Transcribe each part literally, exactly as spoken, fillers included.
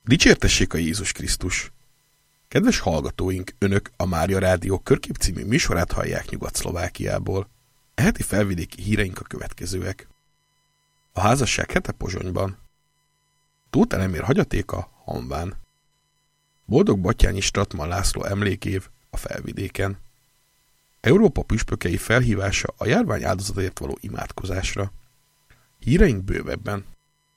Dicsértessék a Jézus Krisztus! Kedves hallgatóink, önök a Mária Rádió Körkép című műsorát hallják Nyugat-Szlovákiából. E heti felvidéki híreink a következőek. A házasság hete Pozsonyban. Tóth Elemér hagyatéka Hamván. Boldog Batthyány Stratman László emlékév a Felvidéken. Európa püspökei felhívása a járvány áldozatért való imádkozásra. Híreink bővebben.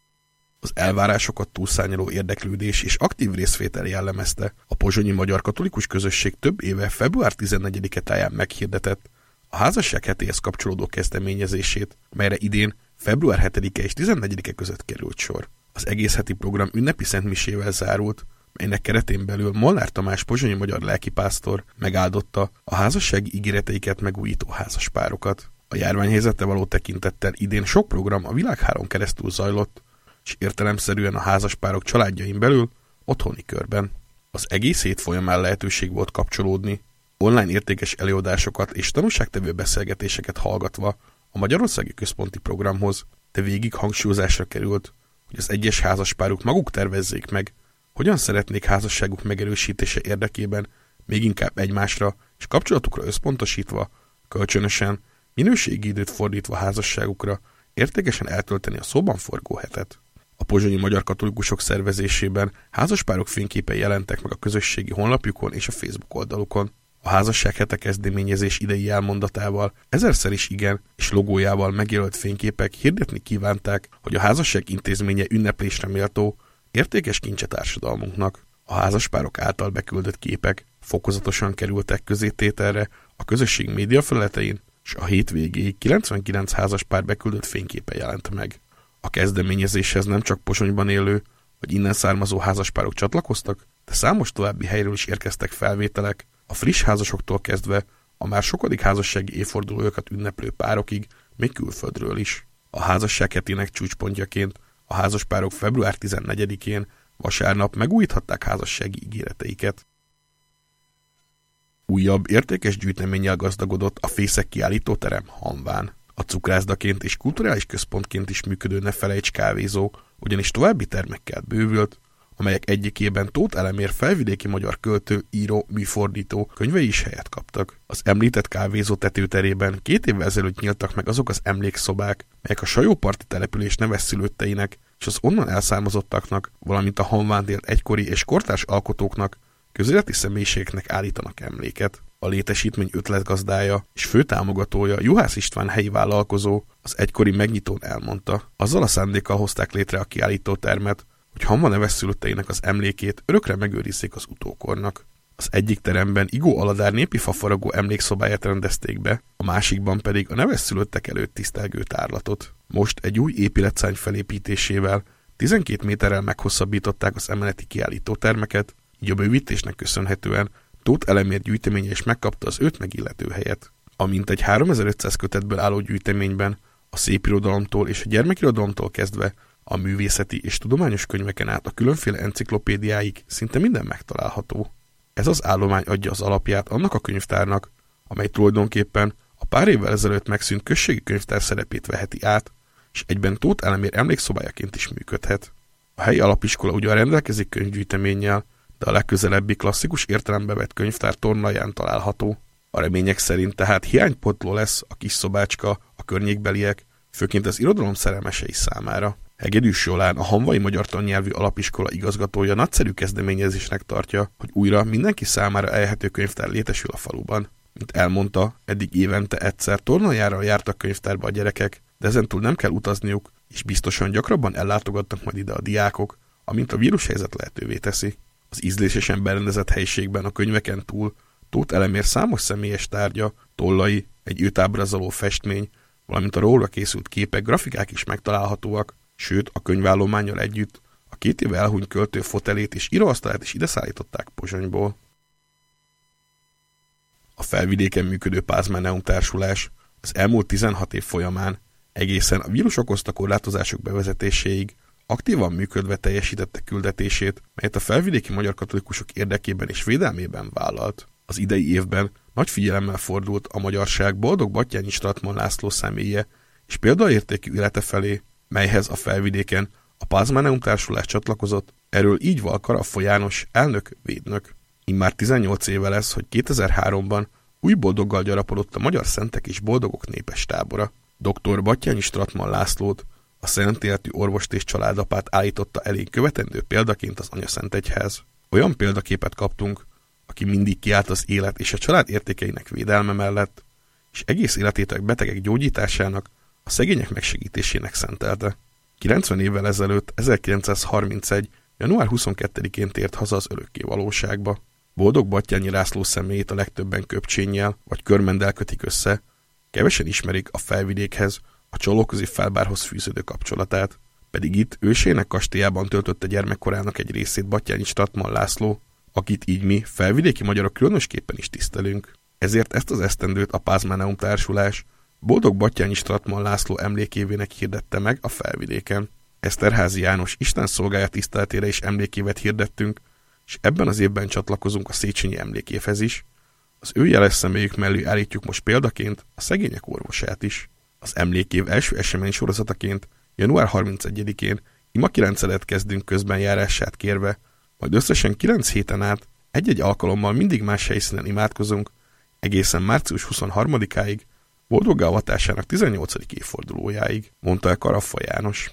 Az elvárásokat túlszárnyaló érdeklődés és aktív részvétel jellemezte a pozsonyi magyar katolikus közösség több éve február tizennegyedike táján meghirdetett a házasság hetéhez kapcsolódó kezdeményezését, melyre idén február hetedike és tizennegyedike között került sor. Az egész heti program ünnepi szentmisével zárult, melynek keretén belül Molnár Tamás pozsonyi magyar lelkipásztor megáldotta a házassági ígéreteiket megújító házaspárokat. A járványhelyzetre való tekintettel idén sok program a világháron keresztül zajlott, és értelemszerűen a házaspárok családjain belül otthoni körben. Az egész hét folyamán lehetőség volt kapcsolódni, online értékes előadásokat és tanúságtevő beszélgetéseket hallgatva a Magyarországi Központi Programhoz, de végig hangsúlyozásra került, hogy az egyes házaspárok maguk tervezzék meg, hogyan szeretnék házasságuk megerősítése érdekében még inkább egymásra és kapcsolatukra összpontosítva, kölcsönösen, minőségi időt fordítva házasságukra, értékesen eltölteni a szóban forgó hetet. A pozsonyi magyar katolikusok szervezésében házaspárok fényképei jelentek meg a közösségi honlapjukon és a Facebook oldalukon. A házasság hete kezdeményezés idei elmondatával, ezerszer is igen, és logójával megjelölt fényképek hirdetni kívánták, hogy a házasság intézménye ünneplésre méltó, értékes kincse társadalmunknak. A házaspárok által beküldött képek fokozatosan kerültek közétételre a közösség médiafelületein, és a hétvégéig kilencvenkilenc házaspár beküldött fényképe jelent meg. A kezdeményezéshez nem csak Pozsonyban élő, vagy innen származó házaspárok csatlakoztak, de számos további helyről is érkeztek felvételek, a friss házasoktól kezdve a már sokadik házassági évfordulójukat ünneplő párokig, még külföldről is. A házasság hetének csúcspontjaként a házaspárok február tizennegyedikén vasárnap megújíthatták házassági ígéreteiket. Újabb értékes gyűjteménnyel gazdagodott a Fészek kiállítóterem Hamván. A cukrászdaként és kulturális központként is működő Ne Felejts kávézó ugyanis további termekkel bővült, amelyek egyikében Tóth Elemér felvidéki magyar költő, író, műfordító könyvei is helyet kaptak. Az említett kávézó tetőterében két évvel ezelőtt nyíltak meg azok az emlékszobák, melyek a sajóparti település neveszszülötteinek és az onnan elszármazottaknak, valamint a Hamván élt egykori és kortárs alkotóknak, közéleti személyiségeknek állítanak emléket. A létesítmény ötletgazdája és főtámogatója Juhász István helyi vállalkozó az egykori megnyitón elmondta. Azzal a szándékkal hozták létre a kiállítótermet, hogy Hamva neveszszülötteinek az emlékét örökre megőrizzék az utókornak. Az egyik teremben Igó Aladár népi fafaragó emlékszobáját rendezték be, a másikban pedig a neveszszülöttek előtt tisztelgő tárlatot. Most egy új épületszárny felépítésével tizenkét méterrel meghosszabbították az emeleti kiállítótermeket, így a bővítésnek köszönhetően Tóth Elemér gyűjteménye is megkapta az őt megillető helyet. A mintegy háromezer-ötszáz kötetből álló gyűjteményben a szépirodalomtól és a gyermekirodalomtól kezdve a művészeti és tudományos könyveken át a különféle enciklopédiáig szinte minden megtalálható. Ez az állomány adja az alapját annak a könyvtárnak, amely tulajdonképpen a pár évvel ezelőtt megszűnt községi könyvtár szerepét veheti át, és egyben Tóth Elemér emlékszobájaként is működhet. A helyi alapiskola ugyan rendelkezik könyvgyűjteménnyel, de a legközelebbi klasszikus értelembe vett könyvtár tornaján található. A remények szerint tehát hiánypótló lesz a kis szobácska a környékbeliek, főként az irodalom szerelmesei számára. Hegedűs Jolán, a Hamvai Magyar Tannyelvű Alapiskola igazgatója nagyszerű kezdeményezésnek tartja, hogy újra mindenki számára elérhető könyvtár létesül a faluban. Mint elmondta, eddig évente egyszer tornajára jártak könyvtárba a gyerekek, de ezentúl nem kell utazniuk, és biztosan gyakrabban ellátogatnak majd ide a diákok, amint a vírushelyzet lehetővé teszi. Az ízlésesen berendezett helyiségben a könyveken túl Tóth Elemér számos személyes tárgya, tollai, egy őt ábrázoló festmény, valamint a róla készült képek, grafikák is megtalálhatóak, sőt a könyvállománnyal együtt a két éve elhunyt költő fotelét és íróasztalát is ide szállították Pozsonyból. A Felvidéken működő Pázmáneum társulás az elmúlt tizenhat év folyamán egészen a vírus okozta korlátozások bevezetéséig aktívan működve teljesítette küldetését, melyet a felvidéki magyar katolikusok érdekében és védelmében vállalt. Az idei évben nagy figyelemmel fordult a magyarság Boldog Batthyány Stratman László személye és példaértékű élete felé, melyhez a Felvidéken a Pázmáneum társulás csatlakozott Erről így val Karaffo János, elnök, védnök. Immár tizennyolc éve lesz, hogy kétezer-háromban új boldoggal gyarapodott a Magyar Szentek és Boldogok népes tábora. doktor Batthyány Strattmann Lászlót, a szent életű orvost és családapát állította elé követendő példaként az Anyaszentegyház. Olyan példaképet kaptunk, aki mindig kiállt az élet és a család értékeinek védelme mellett, és egész életét a betegek gyógyításának, a szegények megsegítésének szentelte. kilencven évvel ezelőtt, ezerkilencszázharmincegy. január huszonkettedikén tért haza az örökké valóságba. Boldog Batthyányi László személyét a legtöbben köpcsénnyel vagy körmenddel kötik össze, kevesen ismerik a Felvidékhez, a Csolóközi Felbárhoz fűződő kapcsolatát, pedig itt ősének kastélyában töltötte gyermekkorának egy részét Batthyány Strattmann László, akit így mi, felvidéki magyarok különösképpen is tisztelünk. Ezért ezt az esztendőt a Pázmáneum társulás Boldog Batthyány Strattmann László emlékévének hirdette meg a Felvidéken. Eszterházy János Isten szolgája tiszteletére is emlékévet hirdettünk, és ebben az évben csatlakozunk a Széchenyi emlékévhez is. Az ő jeles személyük mellé állítjuk most példaként a szegények orvosát is. Az emlékév első esemény sorozataként január harmincegyedikén ima kilencedet kezdünk közbenjárását kérve, majd összesen kilenc héten át egy-egy alkalommal mindig más helyszínen imádkozunk, egészen március huszonharmadikáig, boldoggá avatásának tizennyolcadik évfordulójáig, mondta el Karaffo János.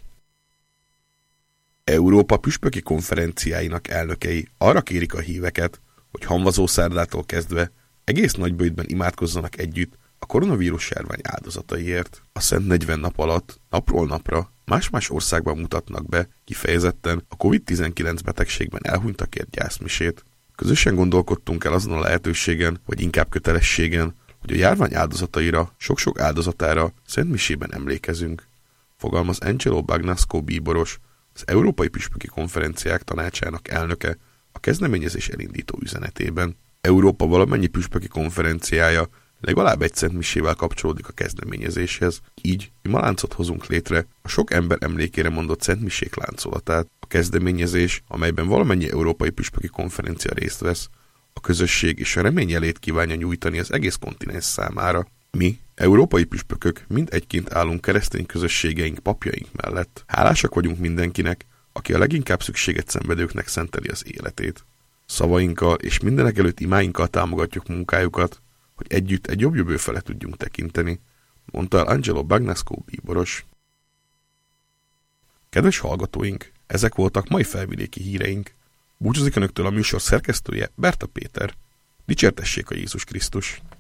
Európa püspöki konferenciáinak elnökei arra kérik a híveket, hogy Hamvazószárdától kezdve egész Nagyböjtben imádkozzanak együtt a koronavírus járvány áldozataiért. A szent negyven nap alatt napról napra más-más országban mutatnak be kifejezetten a kovid tizenkilenc betegségben elhunytakért gyászmisét. Közösen gondolkodtunk el azon a lehetőségen, vagy inkább kötelességen, hogy a járvány áldozataira, sok-sok áldozatára szentmisében emlékezünk, fogalmaz Angelo Bagnasco bíboros, az Európai Püspöki Konferenciák Tanácsának elnöke a kezdeményezés elindító üzenetében. Európa valamennyi püspöki konferenciája legalább egy szentmisével kapcsolódik a kezdeményezéshez, így imaláncot hozunk létre a sok ember emlékére mondott szentmisék láncolatát. A kezdeményezés, amelyben valamennyi európai püspöki konferencia részt vesz, a közösség és a remény jelét kívánja nyújtani az egész kontinens számára. Mi, európai püspökök, mind egyként állunk keresztény közösségeink papjaink mellett. Hálásak vagyunk mindenkinek, aki a leginkább szükséget szenvedőknek szenteli az életét. Szavainkkal és mindenek előtt imáinkkal támogatjuk munkájukat, hogy együtt egy jobb jövő fele tudjunk tekinteni, mondta el Angelo Bagnasco bíboros. Kedves hallgatóink, ezek voltak mai felvidéki híreink. Búcsúzik önöktől a műsor szerkesztője, Berta Péter. Dicsértessék a Jézus Krisztus!